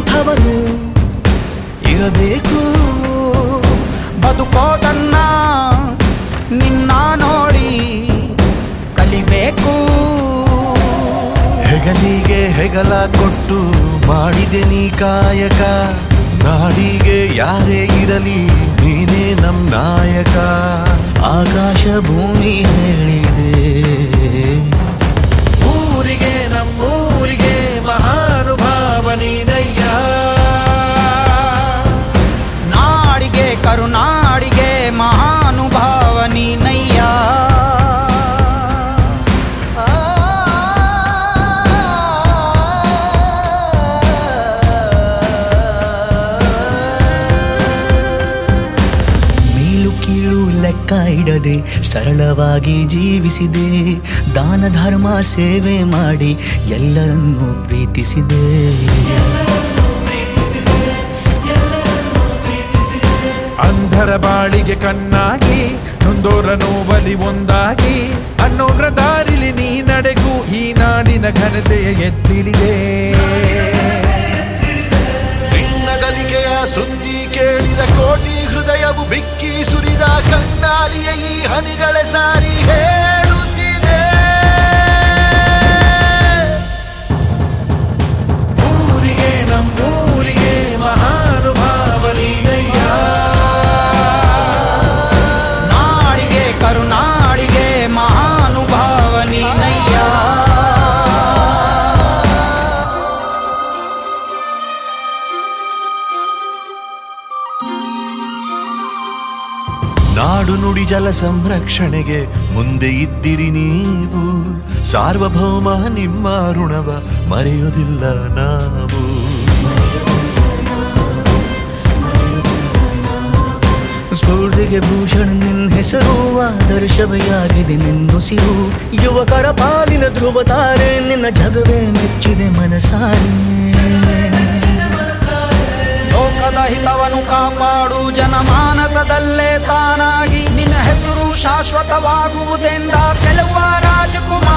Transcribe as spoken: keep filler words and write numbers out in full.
ಅರ್ಥವನ್ನು ಇರಬೇಕು. ಬದುಕೋದನ್ನ ನಿನ್ನ ನೋಡಿ ಕಲಿಬೇಕು. ಹೆಗಲಿಗೆ ಹೆಗಲ ಕೊಟ್ಟು ಮಾಡಿದೆ ನೀ ಕಾಯಕ, ನಾಡಿಗೆ ಯಾರೇ ಇರಲಿ ನೀನೇ ನಮ್ ನಾಯಕ. ಆಕಾಶ ಭೂಮಿ ಹೇಳಿದೆ ಊರಿಗೆ ನಮ್ಮೂರಿಗೆ ಮಹಾನುಭಾವ ನೀನಯ್ಯ. ನಾಡಿಗೆ ಕರುನಾಡಿಗೆ ಮಹಾನುಭಾವ ನೀನಯ್ಯ. ಮೇಲು ಕೀಳು ಲೆಕ್ಕ ಇಡದೆ ಸರಳವಾಗಿ ಜೀವಿಸಿದೆ. ದಾನ ಧರ್ಮ ಸೇವೆ ಮಾಡಿ ಎಲ್ಲರನ್ನೂ ಪ್ರೀತಿಸಿದೆ. ಅಂಧರ ಬಾಳಿಗೆ ಕಣ್ಣಾಗಿ ನೊಂದೋರ ನೋವಲಿ ಒಂದಾಗಿ ಅನ್ನೋರ ದಾರಿಲಿ ನೀ ನಡೆಗೂ ಈ ನಾಡಿನ ಘನತೆಯ ಎತ್ತಿಡಿದೆ. ನಿನ್ನಗಲಿಕೆಯ ಸುದ್ದಿ ಕೇಳಿದ ಕೋಟಿ ಹೃದಯವು ಬಿಕ್ಕಿ ಸುರಿದ ಕಣ್ಣಾಲಿಯ ಈ ಹನಿಗಳ ಸಾರಿ ಹೇಳುತ್ತಿದೆ. ಊರಿಗೆ ನಮ್ಮೂರಿಗೆ ಮಹಾನುಭಾವ ನೀನಯ್ಯ. ನಾಡಿಗೆ ಕರುನಾಡಿಗೆ ಮಹಾನುಭಾವ ನೀನಯ್ಯ. ನಾಡು ನುಡಿ ಜಲ ಸಂರಕ್ಷಣೆಗೆ ಮುಂದೆ ಇದ್ದಿರಿ ನೀವು. ಸಾರ್ವಭೌಮ ನಿಮ್ಮ ಋಣವ ಮರೆಯುವುದಿಲ್ಲ ನಾವು. ಸ್ಫೂರ್ತಿಗೆ ಭೂಷಣ ನಿನ್ನ ಹೆಸರು, ಆದರ್ಶವಯಾಗಿದೆ ನಿನ್ನುಸಿರು. ಯುವಕರ ಪಾಲಿನ ಧ್ರುವ ತಾರೆ ನಿನ್ನ ಜಗವೇ ಮೆಚ್ಚಿದೆ ಮನಸಾರೆ. ಲೋಕದ ಹಿತವನ್ನು ಕಾಪಾಡು ಜನಮಾನಸದಲ್ಲೇ ತಾನಾಗಿ ನಿನ್ನ ಹೆಸರು ಶಾಶ್ವತವಾಗುವುದೆಂದ ಚೆಲುವ ರಾಜಕುಮಾರ.